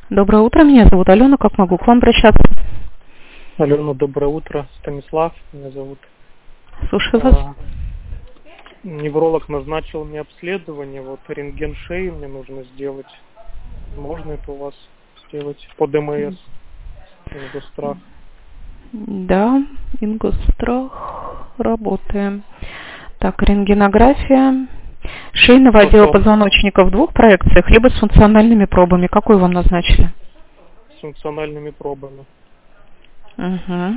Доброе утро, меня зовут Алена, как могу к вам обращаться? Алена, доброе утро. Станислав меня зовут. Слушаю вас. Невролог назначил мне обследование. Вот рентген шеи мне нужно сделать. Можно это у вас сделать по ДМС? Ингострах. Да, Ингострах, работаем. Так, рентгенография шейного отдела позвоночника в двух проекциях, либо с функциональными пробами. Какую вам назначили? С функциональными пробами. Угу.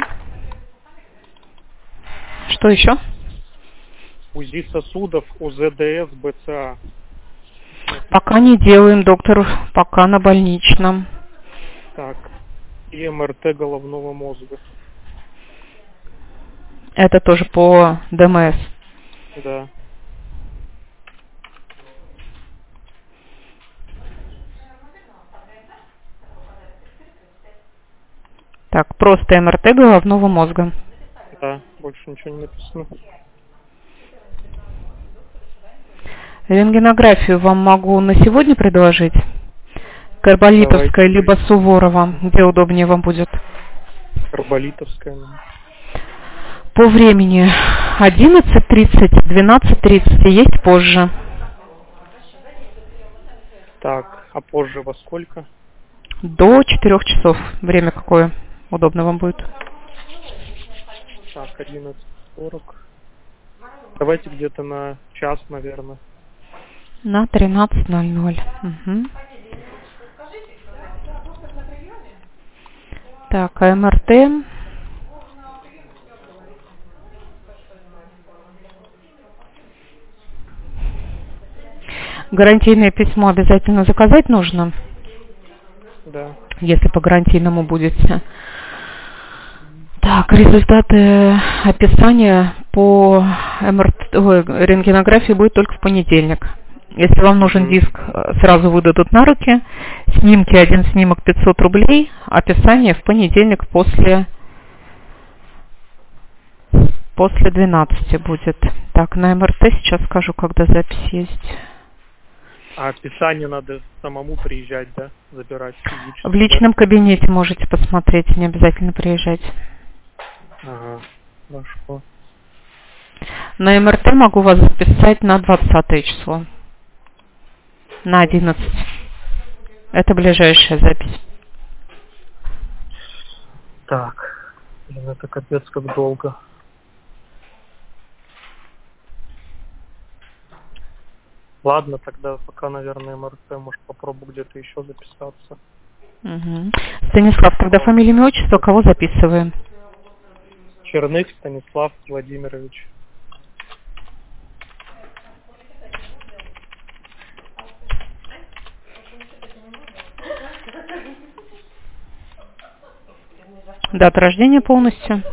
Что еще? УЗИ сосудов, УЗДС, БЦА. Пока не делаем, доктор, пока на больничном. Так, и МРТ головного мозга. Это тоже по ДМС. Да. Так, просто МРТ головного мозга. Да, больше ничего не написано. Рентгенографию вам могу на сегодня предложить. Карболитовская, либо Суворова. Где удобнее вам будет? Карболитовская. По времени 11:30, 12:30. Есть позже. Так, а позже во сколько? До 4 часов. Время какое удобно вам будет? Так, 11:40. Давайте где-то на час, наверное. На 13:00. Угу. Так, МРТ. Гарантийное письмо обязательно заказать нужно? Да. Если по гарантийному будете. Так, результаты описания по рентгенографии будет только в понедельник. Если вам нужен диск, сразу выдадут на руки. Снимки, один снимок 500 рублей. Описание в понедельник после 12 будет. Так, на МРТ сейчас скажу, когда запись есть. А описание надо самому приезжать, да? Забирать физически? В личном кабинете можете посмотреть, не обязательно приезжать. Ага, хорошо. На МРТ могу вас записать на 20 число. На 11. Это ближайшая запись. Так, блин, это капец как долго. Ладно, тогда пока, наверное, МРТ, может, попробую где-то еще записаться. Угу. Станислав, тогда фамилия, имя, отчество, кого записываем? Черных Станислав Владимирович. Дата рождения полностью?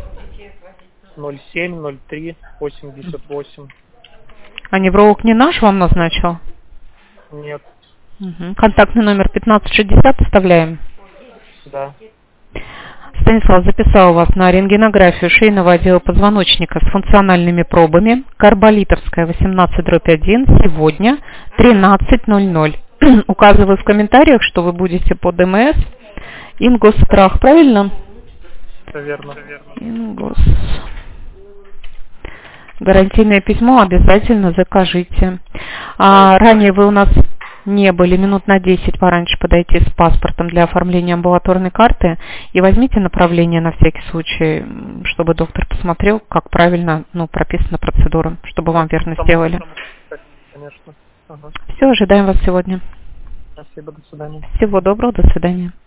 07-03-88. А невролог не наш вам назначил? Нет. Угу. Контактный номер 1560 оставляем? Да. Станислав, записал вас на рентгенографию шейного отдела позвоночника с функциональными пробами. Карболитовская, 18/1, сегодня 13:00. Указываю в комментариях, что вы будете по ДМС. Ингострах, правильно? Верно. Ингос. Гарантийное письмо обязательно закажите. Ранее вы у нас не были, минут на 10 пораньше подойти с паспортом для оформления амбулаторной карты и возьмите направление на всякий случай, чтобы доктор посмотрел, как правильно прописана процедура, чтобы вам верно сделали. Конечно. Ага. Все, ожидаем вас сегодня. Спасибо, до свидания. Всего доброго, до свидания.